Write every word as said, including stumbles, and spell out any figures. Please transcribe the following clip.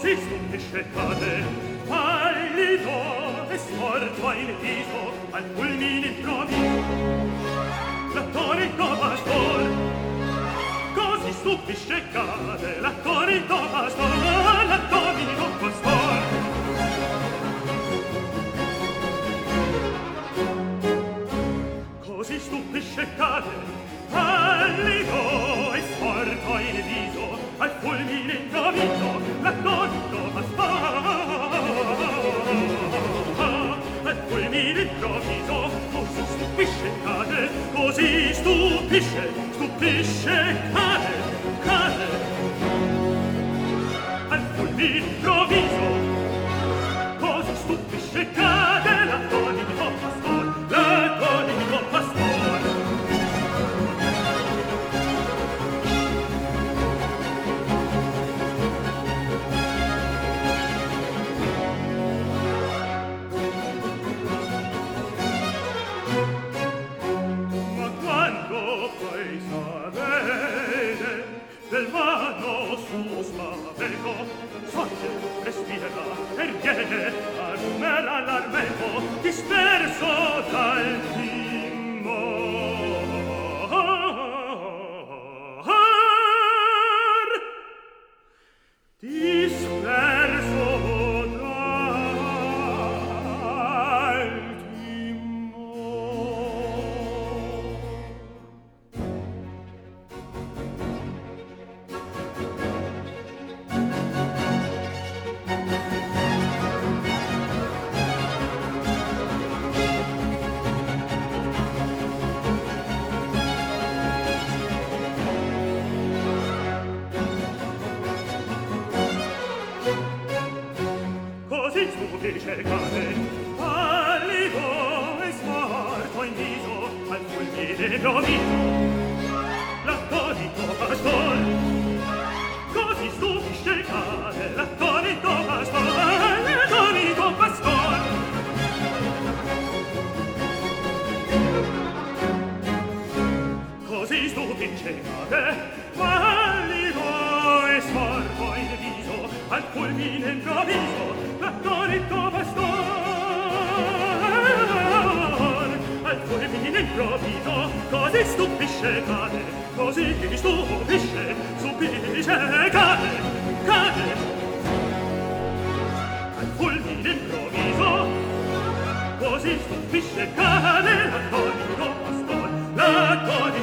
così stupisce cade, pallido e sporto in viso al fulmine improvviso. L'attonito pastor, così stupisce cade, l'attonito pastor, l'attonito pastor. Così stupisce cade, pallido e sporto in viso al fulmine improvviso, l'attonito pastor. Al fulmine improvviso, così stupisce cade, così stupisce, stupisce cade, cade. Al fulmine improvviso, così stupisce cade, l'attonito pastor, l'attonito pastor. Del vano suo spavento sorge, respira e viene a numera l'armento disperso dal timor, disperso dal timor. Così stupisce cade, pallido e smarto in viso al fulmine improvviso, l'attonito pastor. Così stupisce cade, l'attonito pastor, l'attonito pastor. Così stupisce cade, pallido e smarto in viso al fulmine improvviso, l'attonito pastor. Al fulmine improvviso, così stupisce cade, così stupisce, stupisce cade, cade. Al fulmine improvviso, così stupisce cade, l'attonito pastor, l'attonito